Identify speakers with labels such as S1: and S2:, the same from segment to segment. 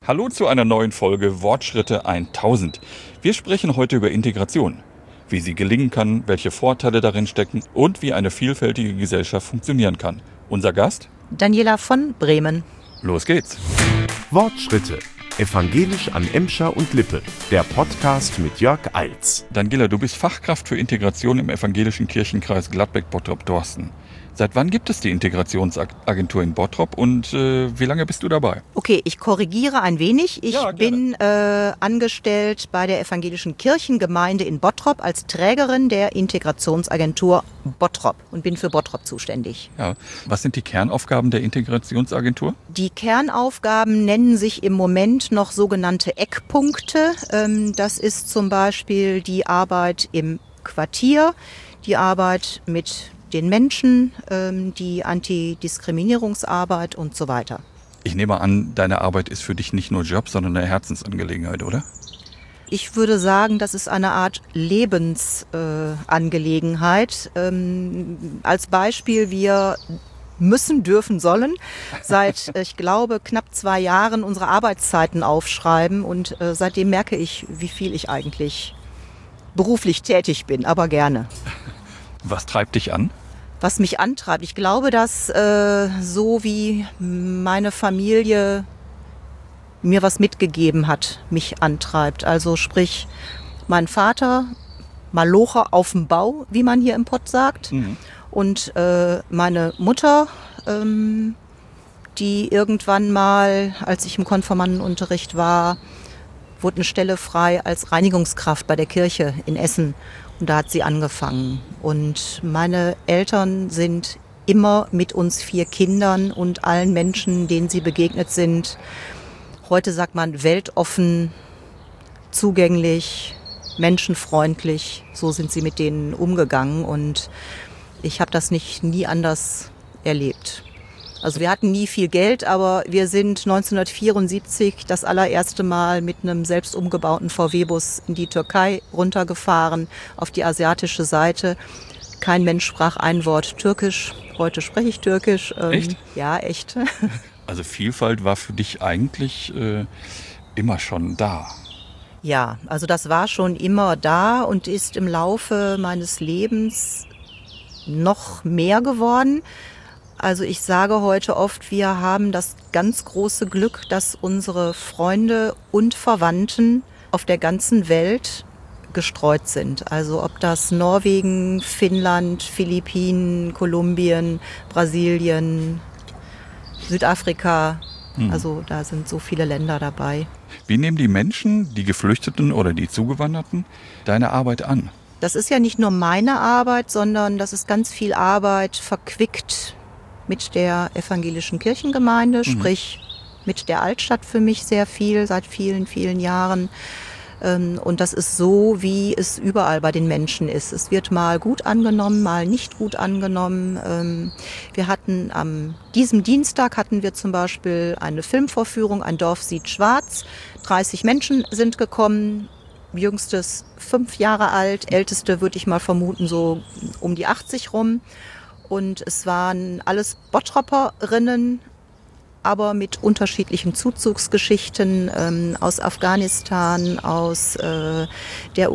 S1: Hallo zu einer neuen Folge Wortschritte 1000. Wir sprechen heute über Integration, wie sie gelingen kann, welche Vorteile darin stecken und wie eine vielfältige Gesellschaft funktionieren kann. Unser Gast?
S2: Daniela von Bremen.
S1: Los geht's.
S3: Wortschritte. Evangelisch an Emscher und Lippe. Der Podcast mit Jörg Eils.
S1: Daniela, du bist Fachkraft für Integration im evangelischen Kirchenkreis Gladbeck-Bottrop-Dorsten. Seit wann gibt es die Integrationsagentur in Bottrop und wie lange bist du dabei?
S2: Okay, ich korrigiere ein wenig. Ich
S1: Ja,
S2: bin angestellt bei der evangelischen Kirchengemeinde in Bottrop als Trägerin der Integrationsagentur Bottrop und bin für Bottrop zuständig.
S1: Ja. Was sind die Kernaufgaben der Integrationsagentur?
S2: Die Kernaufgaben nennen sich im Moment noch sogenannte Eckpunkte. Das ist zum Beispiel die Arbeit im Quartier, die Arbeit mit den Menschen, die Antidiskriminierungsarbeit und so weiter.
S1: Ich nehme an, deine Arbeit ist für dich nicht nur Job, sondern eine Herzensangelegenheit, oder?
S2: Ich würde sagen, das ist eine Art Lebensangelegenheit. Als Beispiel, wir müssen, dürfen, sollen seit, ich glaube, knapp 2 Jahren unsere Arbeitszeiten aufschreiben und seitdem merke ich, wie viel ich eigentlich beruflich tätig bin, aber gerne.
S1: Was treibt dich an?
S2: Was mich antreibt, ich glaube, dass so wie meine Familie mir was mitgegeben hat, mich antreibt. Also sprich, mein Vater, Malocher auf dem Bau, wie man hier im Pott sagt. Mhm. Und meine Mutter, die irgendwann mal, als ich im Konfirmandenunterricht war, wurde eine Stelle frei als Reinigungskraft bei der Kirche in Essen. Und da hat sie angefangen. Und meine Eltern sind immer mit uns 4 Kindern und allen Menschen, denen sie begegnet sind, heute sagt man weltoffen, zugänglich, menschenfreundlich. So sind sie mit denen umgegangen und ich habe das nie anders erlebt. Also wir hatten nie viel Geld, aber wir sind 1974 das allererste Mal mit einem selbst umgebauten VW-Bus in die Türkei runtergefahren, auf die asiatische Seite. Kein Mensch sprach ein Wort Türkisch. Heute spreche ich Türkisch.
S1: Echt?
S2: Ja, echt.
S1: Also Vielfalt war für dich eigentlich immer schon da.
S2: Ja, also das war schon immer da und ist im Laufe meines Lebens noch mehr geworden. Also ich sage heute oft, wir haben das ganz große Glück, dass unsere Freunde und Verwandten auf der ganzen Welt gestreut sind. Also ob das Norwegen, Finnland, Philippinen, Kolumbien, Brasilien, Südafrika, also da sind so viele Länder dabei.
S1: Wie nehmen die Menschen, die Geflüchteten oder die Zugewanderten, deine Arbeit an?
S2: Das ist ja nicht nur meine Arbeit, sondern das ist ganz viel Arbeit verquickt mit der evangelischen Kirchengemeinde, sprich mit der Altstadt für mich sehr viel, seit vielen, vielen Jahren. Und das ist so, wie es überall bei den Menschen ist. Es wird mal gut angenommen, mal nicht gut angenommen. Wir hatten diesem Dienstag hatten wir zum Beispiel eine Filmvorführung, Ein Dorf sieht schwarz. 30 Menschen sind gekommen. Jüngstes 5 Jahre alt, älteste würde ich mal vermuten so um die 80 rum. Und es waren alles Bottroperinnen, aber mit unterschiedlichen Zuzugsgeschichten aus Afghanistan, aus der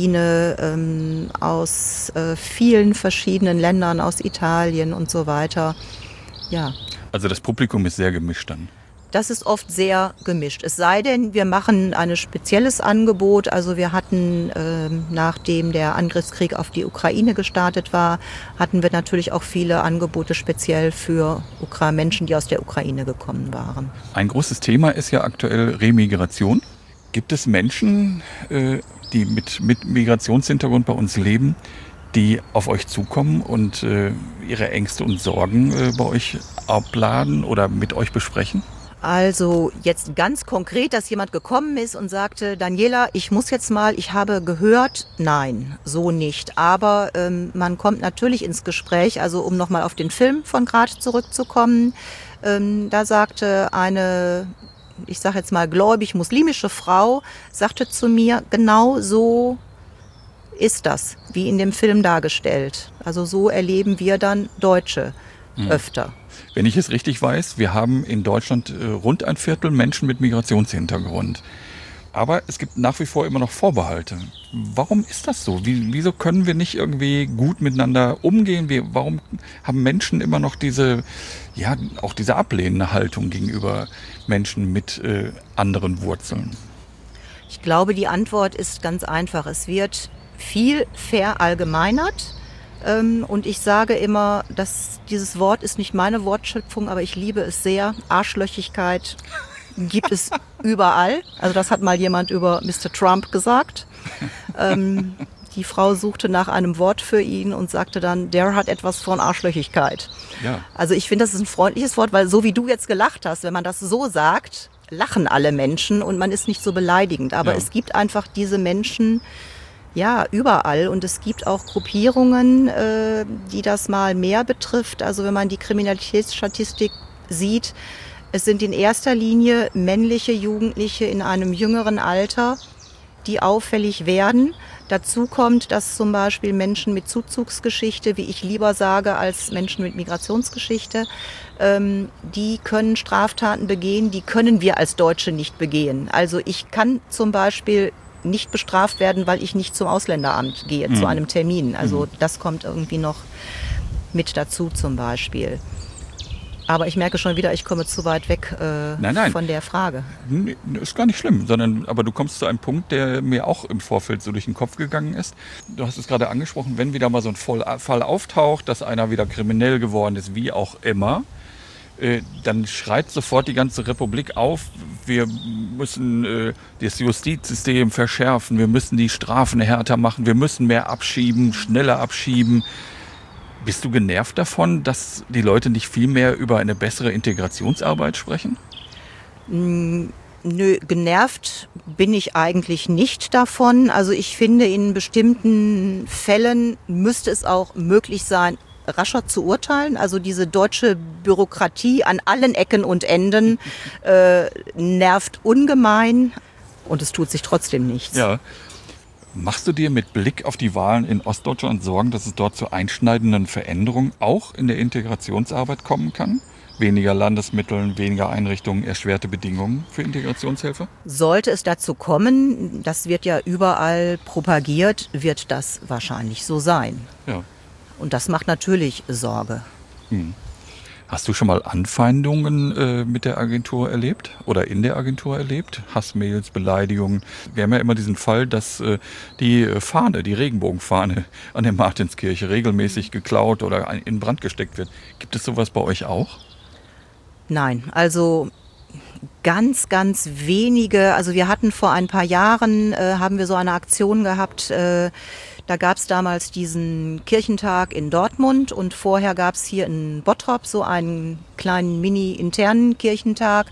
S2: Ukraine, aus vielen verschiedenen Ländern, aus Italien und so weiter. Ja.
S1: Also das Publikum ist sehr gemischt dann?
S2: Das ist oft sehr gemischt. Es sei denn, wir machen ein spezielles Angebot. Also wir hatten, nachdem der Angriffskrieg auf die Ukraine gestartet war, hatten wir natürlich auch viele Angebote speziell für Menschen, die aus der Ukraine gekommen waren.
S1: Ein großes Thema ist ja aktuell Remigration. Gibt es Menschen, die mit Migrationshintergrund bei uns leben, die auf euch zukommen und ihre Ängste und Sorgen bei euch abladen oder mit euch besprechen?
S2: Also jetzt ganz konkret, dass jemand gekommen ist und sagte, Daniela, ich muss jetzt mal, ich habe gehört, nein, so nicht. Aber man kommt natürlich ins Gespräch, also um nochmal auf den Film von gerade zurückzukommen. Da sagte eine, ich sage jetzt mal gläubig-muslimische Frau, sagte zu mir, genau so ist das, wie in dem Film dargestellt. Also so erleben wir dann Deutsche. öfter.
S1: Wenn ich es richtig weiß, wir haben in Deutschland rund ein Viertel Menschen mit Migrationshintergrund. Aber es gibt nach wie vor immer noch Vorbehalte. Warum ist das so? Wieso können wir nicht irgendwie gut miteinander umgehen? Warum haben Menschen immer noch auch diese ablehnende Haltung gegenüber Menschen mit anderen Wurzeln?
S2: Ich glaube, die Antwort ist ganz einfach. Es wird viel verallgemeinert. Und ich sage immer, dass dieses Wort ist nicht meine Wortschöpfung, aber ich liebe es sehr. Arschlöchigkeit gibt es überall. Also das hat mal jemand über Mr. Trump gesagt. Die Frau suchte nach einem Wort für ihn und sagte dann, der hat etwas von Arschlöchigkeit. Ja. Also ich finde, das ist ein freundliches Wort, weil so wie du jetzt gelacht hast, wenn man das so sagt, lachen alle Menschen und man ist nicht so beleidigend. Aber es gibt einfach diese Menschen, ja, überall. Und es gibt auch Gruppierungen, die das mal mehr betrifft. Also wenn man die Kriminalitätsstatistik sieht, es sind in erster Linie männliche Jugendliche in einem jüngeren Alter, die auffällig werden. Dazu kommt, dass zum Beispiel Menschen mit Zuzugsgeschichte, wie ich lieber sage, als Menschen mit Migrationsgeschichte, die können Straftaten begehen, die können wir als Deutsche nicht begehen. Also ich kann zum Beispiel nicht bestraft werden, weil ich nicht zum Ausländeramt gehe, zu einem Termin. Also das kommt irgendwie noch mit dazu zum Beispiel. Aber ich merke schon wieder, ich komme zu weit weg von der Frage.
S1: Ist gar nicht schlimm, aber du kommst zu einem Punkt, der mir auch im Vorfeld so durch den Kopf gegangen ist. Du hast es gerade angesprochen, wenn wieder mal so ein Fall auftaucht, dass einer wieder kriminell geworden ist, wie auch immer, dann schreit sofort die ganze Republik auf, wir müssen das Justizsystem verschärfen, wir müssen die Strafen härter machen, wir müssen mehr abschieben, schneller abschieben. Bist du genervt davon, dass die Leute nicht viel mehr über eine bessere Integrationsarbeit sprechen?
S2: Nö, genervt bin ich eigentlich nicht davon. Also ich finde, in bestimmten Fällen müsste es auch möglich sein, rascher zu urteilen. Also diese deutsche Bürokratie an allen Ecken und Enden nervt ungemein und es tut sich trotzdem nichts.
S1: Ja. Machst du dir mit Blick auf die Wahlen in Ostdeutschland Sorgen, dass es dort zu einschneidenden Veränderungen auch in der Integrationsarbeit kommen kann? Weniger Landesmittel, weniger Einrichtungen, erschwerte Bedingungen für Integrationshelfer?
S2: Sollte es dazu kommen, das wird ja überall propagiert, wird das wahrscheinlich so sein.
S1: Ja.
S2: Und das macht natürlich Sorge.
S1: Hast du schon mal Anfeindungen mit der Agentur erlebt oder in der Agentur erlebt? Hassmails, Beleidigungen. Wir haben ja immer diesen Fall, dass die Fahne, die Regenbogenfahne an der Martinskirche regelmäßig geklaut oder in Brand gesteckt wird. Gibt es sowas bei euch auch?
S2: Nein, also ganz, ganz wenige. Also wir hatten vor ein paar Jahren, haben wir so eine Aktion gehabt, da gab es damals diesen Kirchentag in Dortmund und vorher gab es hier in Bottrop so einen kleinen mini-internen Kirchentag.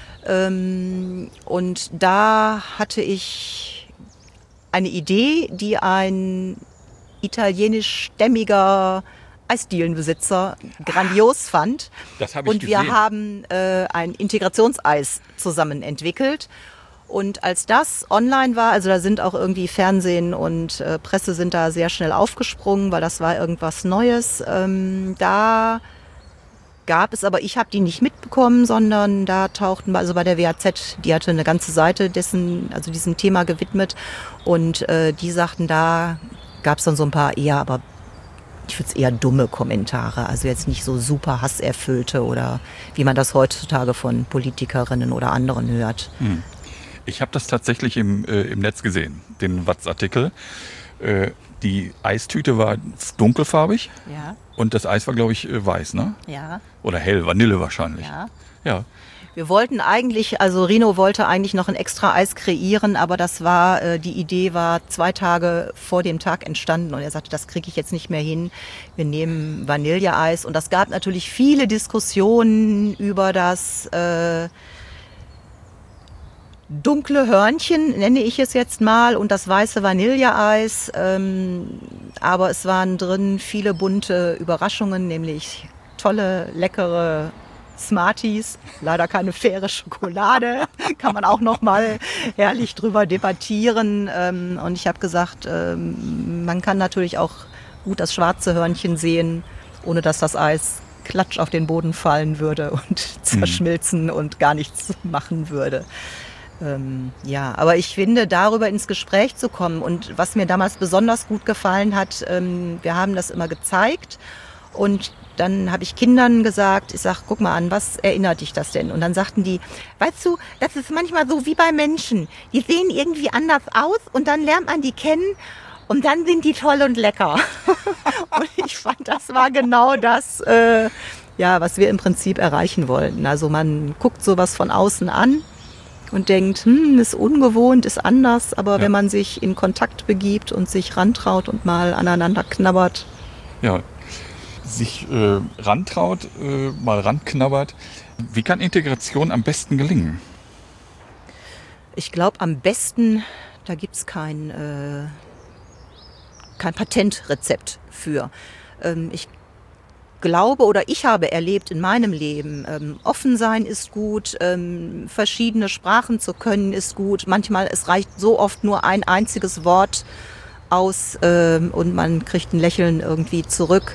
S2: Und da hatte ich eine Idee, die ein italienischstämmiger Eisdielenbesitzer grandios fand.
S1: Das habe ich
S2: und wir haben ein Integrationseis zusammen entwickelt. Und als das online war, also da sind auch irgendwie Fernsehen und Presse sind da sehr schnell aufgesprungen, weil das war irgendwas Neues. Da gab es, aber ich habe die nicht mitbekommen, sondern da tauchten, also bei der WAZ, die hatte eine ganze Seite diesem Thema gewidmet und die sagten, da gab es dann so ein paar aber ich würde es eher dumme Kommentare, also jetzt nicht so super hasserfüllte oder wie man das heutzutage von Politikerinnen oder anderen hört.
S1: Ich habe das tatsächlich im Netz gesehen, den Watz-Artikel. Die Eistüte war dunkelfarbig und das Eis war, glaube ich, weiß, ne?
S2: Ja.
S1: Oder hell, Vanille wahrscheinlich. Ja.
S2: Wir wollten eigentlich, also Rino wollte eigentlich noch ein extra Eis kreieren, aber die Idee war 2 Tage vor dem Tag entstanden und er sagte, das kriege ich jetzt nicht mehr hin. Wir nehmen Vanilleeis und das gab natürlich viele Diskussionen über das dunkle Hörnchen, nenne ich es jetzt mal, und das weiße Vanilleeis. Aber es waren drin viele bunte Überraschungen, nämlich tolle, leckere Smarties, leider keine faire Schokolade, kann man auch noch mal herrlich drüber debattieren. Und ich habe gesagt, man kann natürlich auch gut das schwarze Hörnchen sehen, ohne dass das Eis klatsch auf den Boden fallen würde und zerschmilzen und gar nichts machen würde. Ja, aber ich finde, darüber ins Gespräch zu kommen und was mir damals besonders gut gefallen hat, wir haben das immer gezeigt und dann habe ich Kindern gesagt, ich sage, guck mal an, was erinnert dich das denn? Und dann sagten die, weißt du, das ist manchmal so wie bei Menschen. Die sehen irgendwie anders aus und dann lernt man die kennen und dann sind die toll und lecker. Und ich fand, das war genau das, was wir im Prinzip erreichen wollten. Also man guckt sowas von außen an und denkt, ist ungewohnt, ist anders, aber wenn man sich in Kontakt begibt und sich rantraut und mal aneinander knabbert.
S1: Ja, sich rantraut, mal ranknabbert. Wie kann Integration am besten gelingen?
S2: Ich glaube, am besten, da gibt es kein Patentrezept für. Ich glaube oder ich habe erlebt in meinem Leben, offen sein ist gut, verschiedene Sprachen zu können ist gut. Manchmal, es reicht so oft nur ein einziges Wort aus und man kriegt ein Lächeln irgendwie zurück.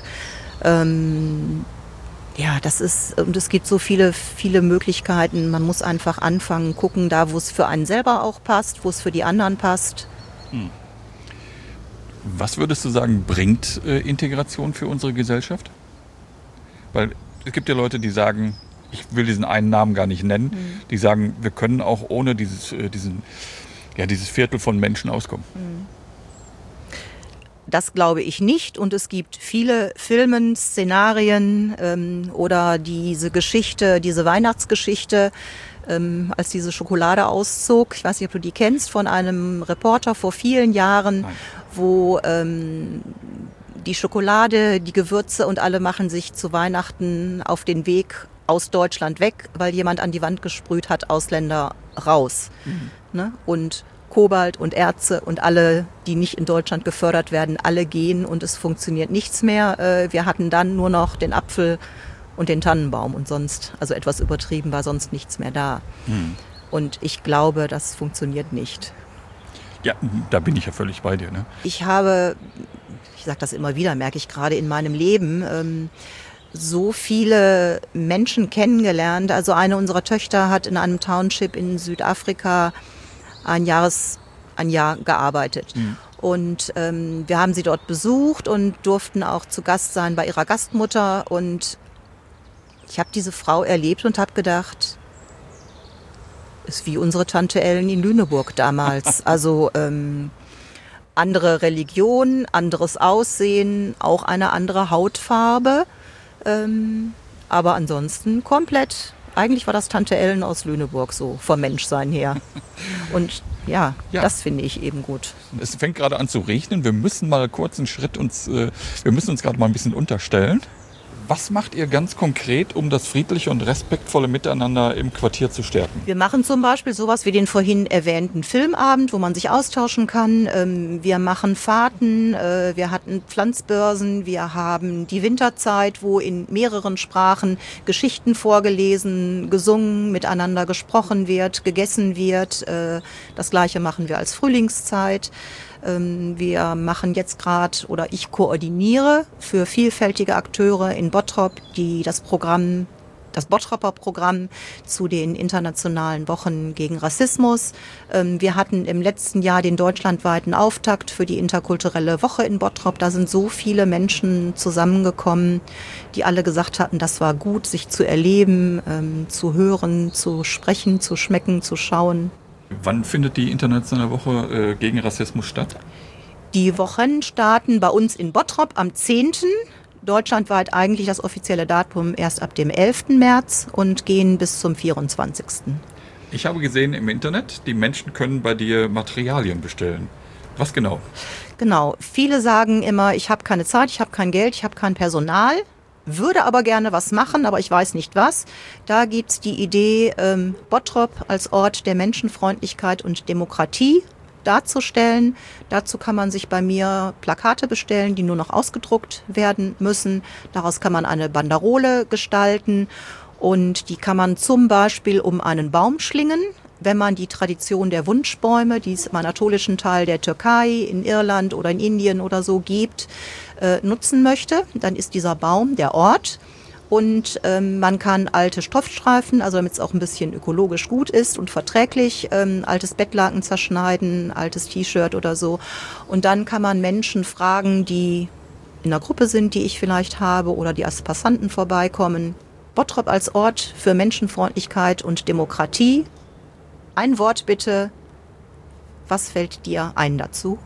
S2: Das ist, und es gibt so viele Möglichkeiten. Man muss einfach anfangen, gucken, da wo es für einen selber auch passt, wo es für die anderen passt.
S1: Was würdest du sagen, bringt Integration für unsere Gesellschaft? Weil es gibt ja Leute, die sagen, ich will diesen einen Namen gar nicht nennen, die sagen, wir können auch ohne dieses Viertel von Menschen auskommen.
S2: Das glaube ich nicht und es gibt viele Filme, Szenarien oder diese Geschichte, diese Weihnachtsgeschichte, als diese Schokolade auszog. Ich weiß nicht, ob du die kennst, von einem Reporter vor vielen Jahren,
S1: Nein.
S2: Wo die Schokolade, die Gewürze und alle machen sich zu Weihnachten auf den Weg aus Deutschland weg, weil jemand an die Wand gesprüht hat, Ausländer raus. Ne? Und Kobalt und Erze und alle, die nicht in Deutschland gefördert werden, alle gehen und es funktioniert nichts mehr. Wir hatten dann nur noch den Apfel und den Tannenbaum und sonst, also etwas übertrieben, war sonst nichts mehr da. Und ich glaube, das funktioniert nicht.
S1: Ja, da bin ich ja völlig bei dir. Ne?
S2: Ich sage das immer wieder, merke ich gerade in meinem Leben, so viele Menschen kennengelernt. Also eine unserer Töchter hat in einem Township in Südafrika ein Jahr gearbeitet. Und wir haben sie dort besucht und durften auch zu Gast sein bei ihrer Gastmutter. Und ich habe diese Frau erlebt und habe gedacht, ist wie unsere Tante Ellen in Lüneburg damals. Also andere Religion, anderes Aussehen, auch eine andere Hautfarbe. Aber ansonsten komplett. Eigentlich war das Tante Ellen aus Lüneburg so, vom Menschsein her. Und ja, das finde ich eben gut.
S1: Es fängt gerade an zu regnen. Wir müssen mal kurz einen Schritt wir müssen uns gerade mal ein bisschen unterstellen. Was macht ihr ganz konkret, um das friedliche und respektvolle Miteinander im Quartier zu stärken?
S2: Wir machen zum Beispiel sowas wie den vorhin erwähnten Filmabend, wo man sich austauschen kann. Wir machen Fahrten, wir hatten Pflanzbörsen, wir haben die Winterzeit, wo in mehreren Sprachen Geschichten vorgelesen, gesungen, miteinander gesprochen wird, gegessen wird. Das Gleiche machen wir als Frühlingszeit. Wir machen jetzt gerade, oder ich koordiniere für vielfältige Akteure in Bottrop das Bottroper Programm zu den internationalen Wochen gegen Rassismus. Wir hatten im letzten Jahr den deutschlandweiten Auftakt für die interkulturelle Woche in Bottrop. Da sind so viele Menschen zusammengekommen, die alle gesagt hatten, das war gut, sich zu erleben, zu hören, zu sprechen, zu schmecken, zu schauen.
S1: Wann findet die internationale Woche gegen Rassismus statt?
S2: Die Wochen starten bei uns in Bottrop am 10. Deutschlandweit eigentlich das offizielle Datum erst ab dem 11. März und gehen bis zum 24.
S1: Ich habe gesehen im Internet, die Menschen können bei dir Materialien bestellen. Was genau?
S2: Genau. Viele sagen immer, ich habe keine Zeit, ich habe kein Geld, ich habe kein Personal. Würde aber gerne was machen, aber ich weiß nicht was. Da gibt's die Idee, Bottrop als Ort der Menschenfreundlichkeit und Demokratie darzustellen. Dazu kann man sich bei mir Plakate bestellen, die nur noch ausgedruckt werden müssen. Daraus kann man eine Banderole gestalten und die kann man zum Beispiel um einen Baum schlingen. Wenn man die Tradition der Wunschbäume, die es im anatolischen Teil der Türkei, in Irland oder in Indien oder so gibt, nutzen möchte, dann ist dieser Baum der Ort. Und man kann alte Stoffstreifen, also damit es auch ein bisschen ökologisch gut ist und verträglich, altes Bettlaken zerschneiden, altes T-Shirt oder so. Und dann kann man Menschen fragen, die in einer Gruppe sind, die ich vielleicht habe oder die als Passanten vorbeikommen. Bottrop als Ort für Menschenfreundlichkeit und Demokratie. Ein Wort bitte. Was fällt dir ein dazu?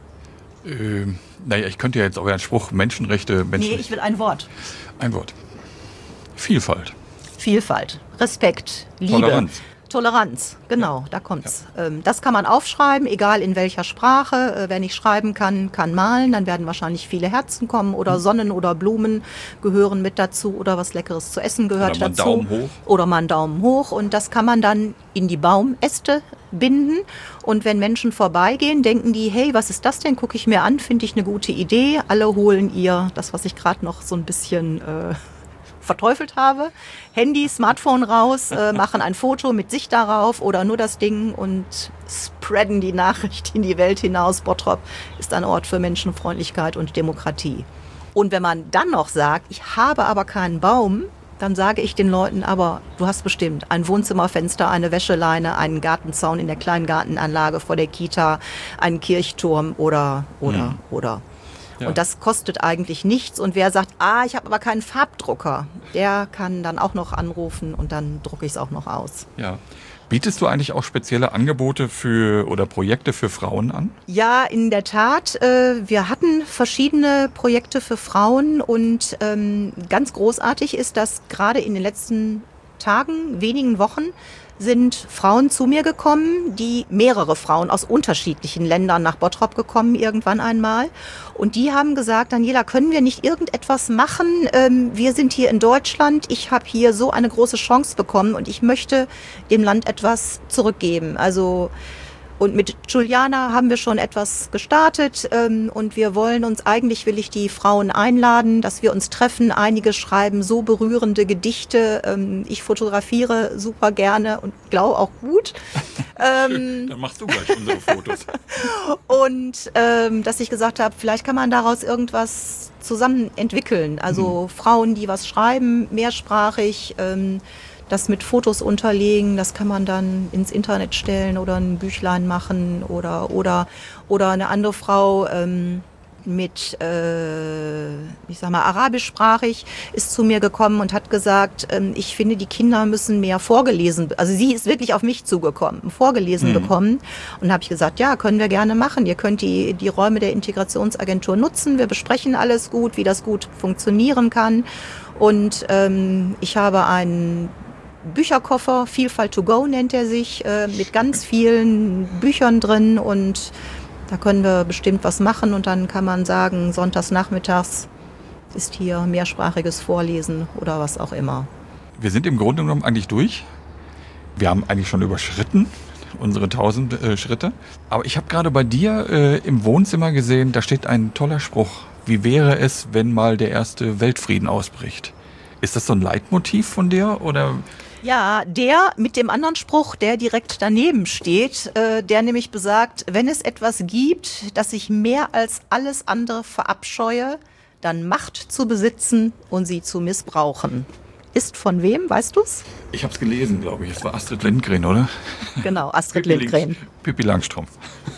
S1: Naja, ich könnte ja jetzt euren Spruch Menschenrechte...
S2: Nee, ich will ein Wort.
S1: Ein Wort. Vielfalt.
S2: Vielfalt, Respekt, Liebe. Toleranz, genau, da kommt's. Ja. Das kann man aufschreiben, egal in welcher Sprache. Wer nicht schreiben kann, kann malen. Dann werden wahrscheinlich viele Herzen kommen oder Sonnen oder Blumen gehören mit dazu oder was Leckeres zu essen gehört dazu.
S1: Oder mal einen Daumen hoch.
S2: Oder mal einen Daumen hoch. Und das kann man dann in die Baumäste binden. Und wenn Menschen vorbeigehen, denken die, hey, was ist das denn? Gucke ich mir an, finde ich eine gute Idee. Alle holen ihr, das, was ich gerade noch so ein bisschen... verteufelt habe, Handy, Smartphone raus, machen ein Foto mit sich darauf oder nur das Ding und spreaden die Nachricht in die Welt hinaus. Bottrop ist ein Ort für Menschenfreundlichkeit und Demokratie. Und wenn man dann noch sagt, ich habe aber keinen Baum, dann sage ich den Leuten, aber du hast bestimmt ein Wohnzimmerfenster, eine Wäscheleine, einen Gartenzaun in der kleinen Gartenanlage vor der Kita, einen Kirchturm oder. Ja. Und das kostet eigentlich nichts. Und wer sagt, ich habe aber keinen Farbdrucker, der kann dann auch noch anrufen und dann drucke ich es auch noch aus.
S1: Ja. Bietest du eigentlich auch spezielle Angebote oder Projekte für Frauen an?
S2: Ja, in der Tat. Wir hatten verschiedene Projekte für Frauen und ganz großartig ist, dass gerade in den letzten Tagen, wenigen Wochen, sind Frauen zu mir gekommen, mehrere Frauen aus unterschiedlichen Ländern nach Bottrop gekommen irgendwann einmal. Und die haben gesagt, Daniela, können wir nicht irgendetwas machen? Wir sind hier in Deutschland, ich habe hier so eine große Chance bekommen und ich möchte dem Land etwas zurückgeben. Und mit Juliana haben wir schon etwas gestartet und will ich die Frauen einladen, dass wir uns treffen. Einige schreiben so berührende Gedichte. Ich fotografiere super gerne und glaube auch gut.
S1: Dann machst du gleich unsere Fotos.
S2: Und dass ich gesagt habe, vielleicht kann man daraus irgendwas zusammen entwickeln. Also Frauen, die was schreiben, mehrsprachig, das mit Fotos unterlegen, das kann man dann ins Internet stellen oder ein Büchlein machen oder eine andere Frau arabischsprachig ist zu mir gekommen und hat gesagt, ich finde, die Kinder müssen mehr vorgelesen, also sie ist wirklich auf mich zugekommen, vorgelesen bekommen und habe ich gesagt, ja, können wir gerne machen. Ihr könnt die Räume der Integrationsagentur nutzen, wir besprechen alles gut, wie das gut funktionieren kann und ich habe einen Bücherkoffer, Vielfalt to go nennt er sich, mit ganz vielen Büchern drin und da können wir bestimmt was machen und dann kann man sagen, sonntags nachmittags ist hier mehrsprachiges Vorlesen oder was auch immer.
S1: Wir sind im Grunde genommen eigentlich durch. Wir haben eigentlich schon überschritten unsere 1000 Schritte. Aber ich habe gerade bei dir im Wohnzimmer gesehen, da steht ein toller Spruch. Wie wäre es, wenn mal der erste Weltfrieden ausbricht? Ist das so ein Leitmotiv von dir oder...
S2: Ja, der mit dem anderen Spruch, der direkt daneben steht, der nämlich besagt, wenn es etwas gibt, das ich mehr als alles andere verabscheue, dann Macht zu besitzen und sie zu missbrauchen. Ist von wem, weißt du's?
S1: Ich habe es gelesen, glaube ich. Es war Astrid Lindgren, oder?
S2: Genau, Astrid Lindgren.
S1: Pippi Langstrumpf.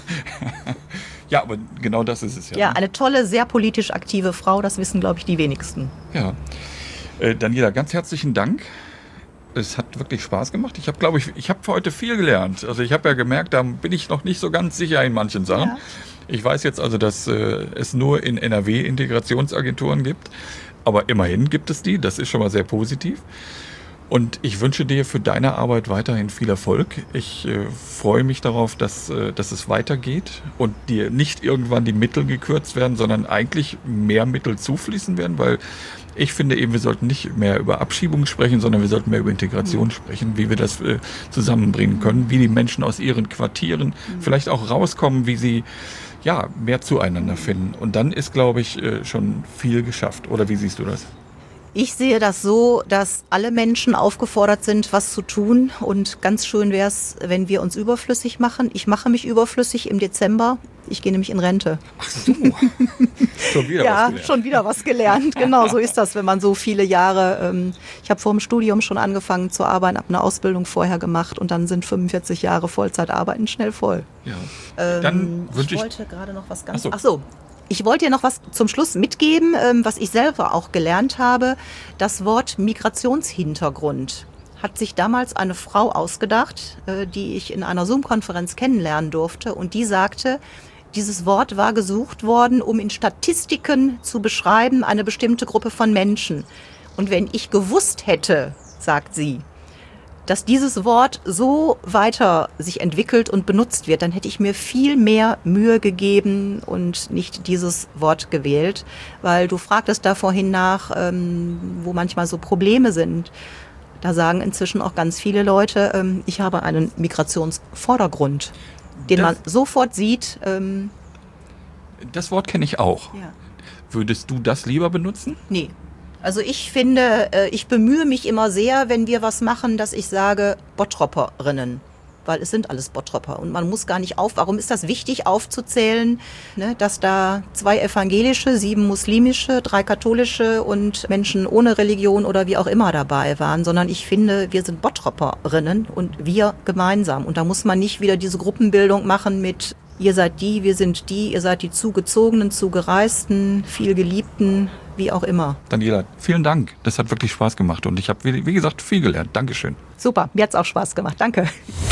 S1: Ja, aber genau das ist es ja.
S2: Ja, eine tolle, sehr politisch aktive Frau, das wissen, glaube ich, die wenigsten.
S1: Ja. Daniela, ganz herzlichen Dank. Es hat wirklich Spaß gemacht. Ich habe für heute viel gelernt. Also ich habe ja gemerkt, da bin ich noch nicht so ganz sicher in manchen Sachen. Ja. Ich weiß jetzt also, dass es nur in NRW Integrationsagenturen gibt. Aber immerhin gibt es die. Das ist schon mal sehr positiv. Und ich wünsche dir für deine Arbeit weiterhin viel Erfolg. Ich freue mich darauf, dass es weitergeht und dir nicht irgendwann die Mittel gekürzt werden, sondern eigentlich mehr Mittel zufließen werden, weil ich finde eben, wir sollten nicht mehr über Abschiebung sprechen, sondern wir sollten mehr über Integration sprechen, wie wir das zusammenbringen können, wie die Menschen aus ihren Quartieren vielleicht auch rauskommen, wie sie mehr zueinander finden. Und dann ist, glaube ich, schon viel geschafft. Oder wie siehst du das?
S2: Ich sehe das so, dass alle Menschen aufgefordert sind, was zu tun. Und ganz schön wäre es, wenn wir uns überflüssig machen. Ich mache mich überflüssig im Dezember. Ich gehe nämlich in Rente.
S1: Ach so. Schon wieder was gelernt.
S2: Schon wieder was gelernt. Genau, so ist das, wenn man so viele Jahre... ich habe vor dem Studium schon angefangen zu arbeiten, habe eine Ausbildung vorher gemacht und dann sind 45 Jahre Vollzeitarbeiten schnell voll.
S1: Ja. Dann wünsche ich...
S2: wollte gerade noch was ganz... Ach so. Ich wollte dir noch was zum Schluss mitgeben, was ich selber auch gelernt habe. Das Wort Migrationshintergrund hat sich damals eine Frau ausgedacht, die ich in einer Zoom-Konferenz kennenlernen durfte. Und die sagte, dieses Wort war gesucht worden, um in Statistiken zu beschreiben, eine bestimmte Gruppe von Menschen. Und wenn ich gewusst hätte, sagt sie, dass dieses Wort so weiter sich entwickelt und benutzt wird, dann hätte ich mir viel mehr Mühe gegeben und nicht dieses Wort gewählt, weil du fragtest da vorhin nach, wo manchmal so Probleme sind. Da sagen inzwischen auch ganz viele Leute, ich habe einen Migrationsvordergrund, den man sofort sieht.
S1: Das Wort kenne ich auch.
S2: Ja.
S1: Würdest du das lieber benutzen?
S2: Nee. Also ich finde, ich bemühe mich immer sehr, wenn wir was machen, dass ich sage Bottroperinnen, weil es sind alles Bottropper und man muss gar nicht warum ist das wichtig aufzuzählen, ne, dass da 2 evangelische, 7 muslimische, 3 katholische und Menschen ohne Religion oder wie auch immer dabei waren, sondern ich finde, wir sind Bottroperinnen und wir gemeinsam und da muss man nicht wieder diese Gruppenbildung machen mit ihr seid die, wir sind die, ihr seid die Zugezogenen, Zugereisten, vielgeliebten, wie auch immer.
S1: Daniela, vielen Dank. Das hat wirklich Spaß gemacht und ich habe, wie gesagt, viel gelernt. Dankeschön.
S2: Super, mir hat's auch Spaß gemacht. Danke.